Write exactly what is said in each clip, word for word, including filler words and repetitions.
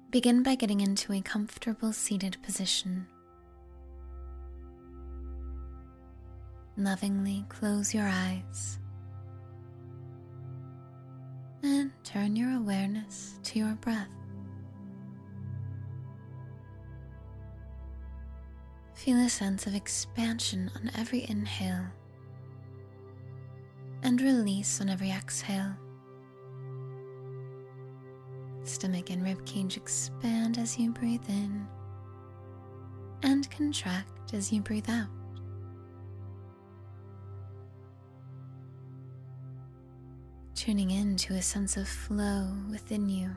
Begin by getting into a comfortable seated position. Lovingly close your eyes and turn your awareness to your breath. Feel a sense of expansion on every inhale and release on every exhale. Stomach and ribcage expand as you breathe in and contract as you breathe out. Tuning into a sense of flow within you.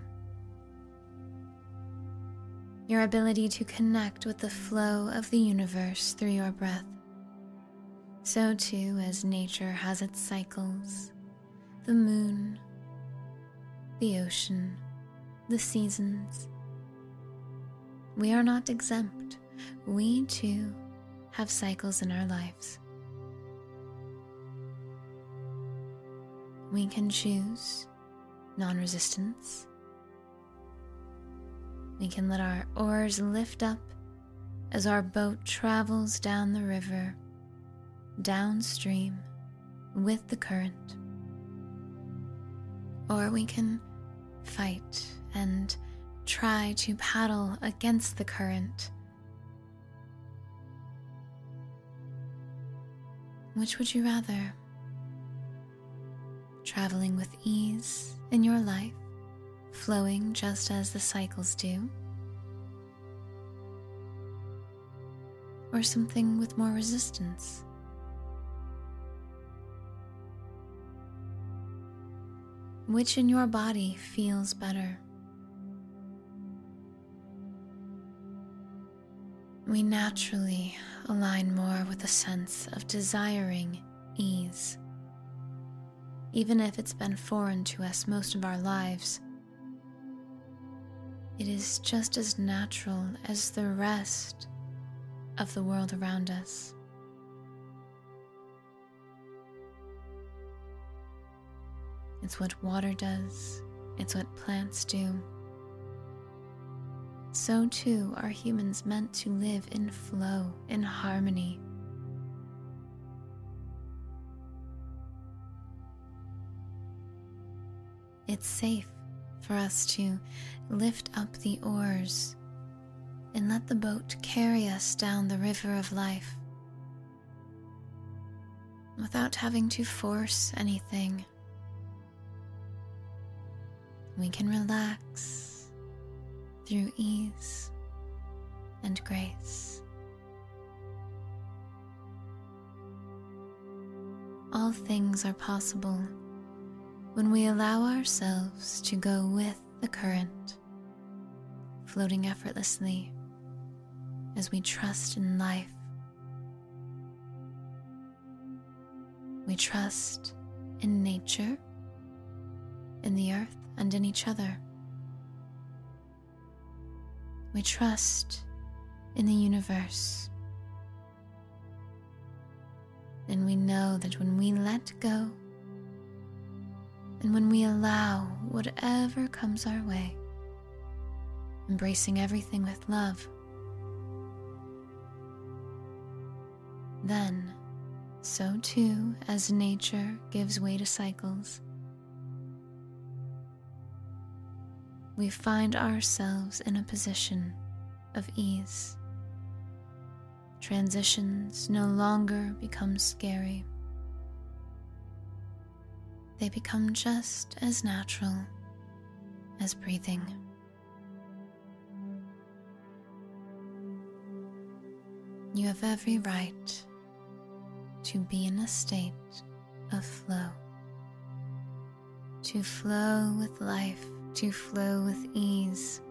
Your ability to connect with the flow of the universe through your breath. So too, as nature has its cycles, the moon, the ocean, the seasons. We are not exempt. We too have cycles in our lives. We can choose non-resistance. We can let our oars lift up as our boat travels down the river, downstream with the current. Or we can fight and try to paddle against the current. Which would you rather? Traveling with ease in your life, flowing just as the cycles do? Or something with more resistance? Which in your body feels better? We naturally align more with a sense of desiring ease. Even if it's been foreign to us most of our lives, it is just as natural as the rest of the world around us. It's what water does. It's what plants do. So too are humans meant to live in flow, in harmony. It's safe for us to lift up the oars and let the boat carry us down the river of life without having to force anything. We can relax through ease and grace. All things are possible when we allow ourselves to go with the current, floating effortlessly as we trust in life. We trust in nature, in the earth, and in each other. We trust in the universe. And we know that when we let go, and when we allow whatever comes our way, embracing everything with love, then, so too as nature gives way to cycles, we find ourselves in a position of ease. Transitions no longer become scary. They become just as natural as breathing. You have every right to be in a state of flow, to flow with life, to flow with ease.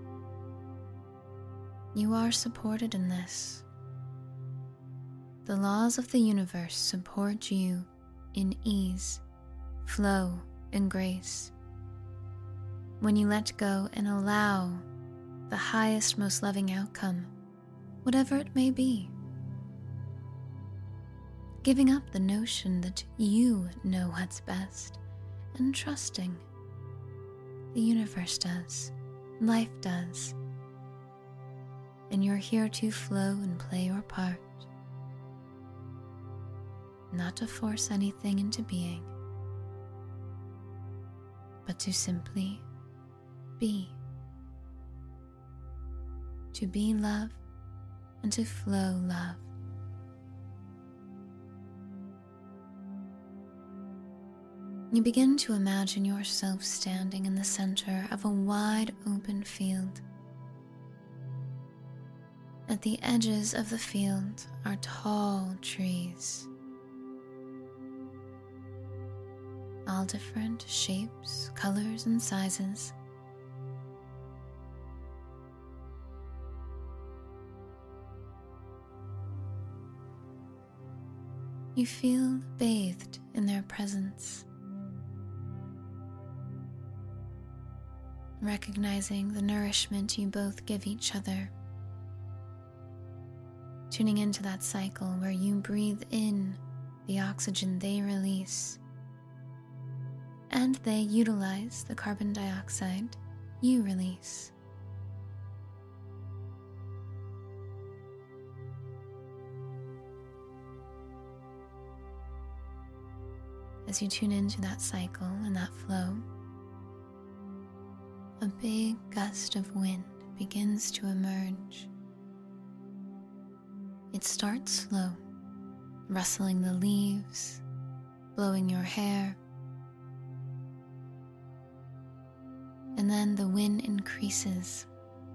You are supported in this. The laws of the universe support you in ease, flow, and grace. When you let go and allow the highest, most loving outcome, whatever it may be, giving up the notion that you know what's best and trusting the universe does. life does. And you're here to flow and play your part, not to force anything into being, but to simply be. To be love and to flow love. You begin to imagine yourself standing in the center of a wide open field. At the edges of the field are tall trees, all different shapes, colors, and sizes. You feel bathed in their presence, recognizing the nourishment you both give each other, tuning into that cycle where you breathe in the oxygen they release, and they utilize the carbon dioxide you release. As you tune into that cycle and that flow, a big gust of wind begins to emerge. It starts slow, rustling the leaves, blowing your hair, and then the wind increases.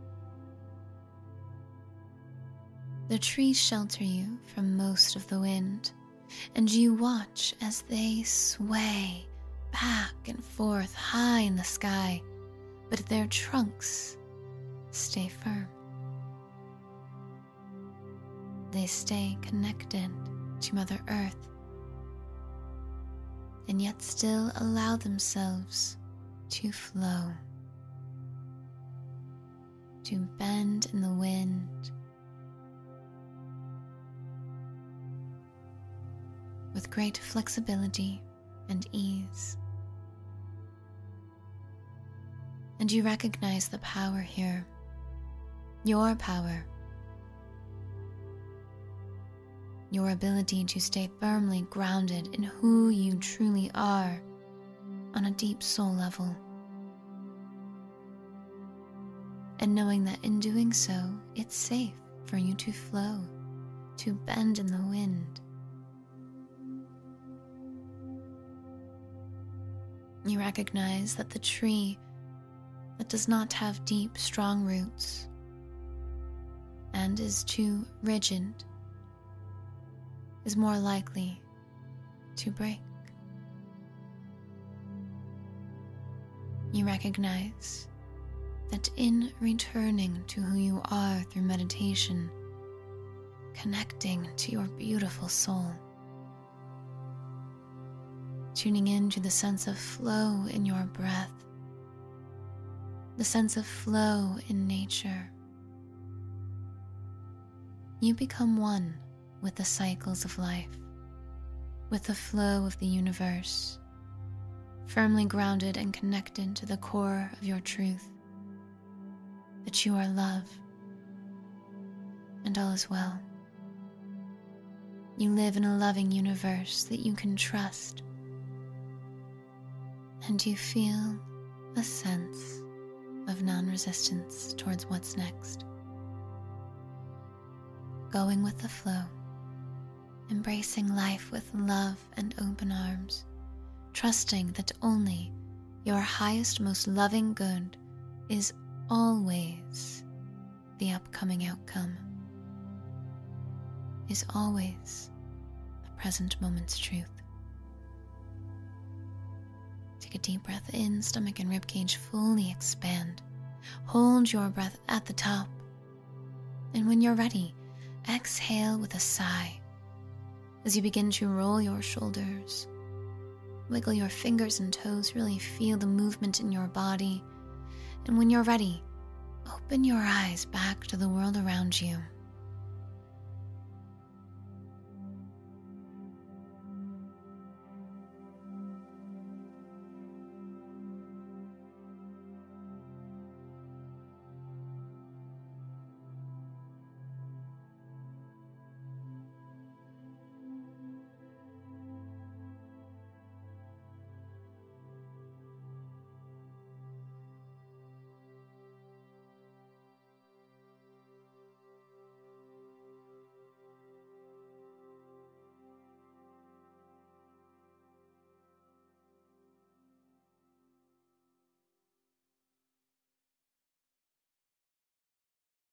The trees shelter you from most of the wind, and you watch as they sway back and forth high in the sky, but their trunks stay firm. They stay connected to Mother Earth, and yet still allow themselves to flow, to bend in the wind, with great flexibility and ease. And you recognize the power here, your power, your ability to stay firmly grounded in who you truly are on a deep soul level. And knowing that in doing so, it's safe for you to flow, to bend in the wind. You recognize that the tree that does not have deep, strong roots and is too rigid is more likely to break. You recognize that in returning to who you are through meditation, connecting to your beautiful soul, tuning into the sense of flow in your breath, the sense of flow in nature, you become one with the cycles of life, with the flow of the universe, firmly grounded and connected to the core of your truth, that you are love, and all is well. You live in a loving universe that you can trust, and you feel a sense of non-resistance towards what's next. Going with the flow, embracing life with love and open arms, trusting that only your highest, most loving good is always the upcoming outcome, is always the present moment's truth. Take a deep breath in, stomach and ribcage fully expand. Hold your breath at the top, and when you're ready, exhale with a sigh as you begin to roll your shoulders, wiggle your fingers and toes, really feel the movement in your body. And when you're ready, open your eyes back to the world around you.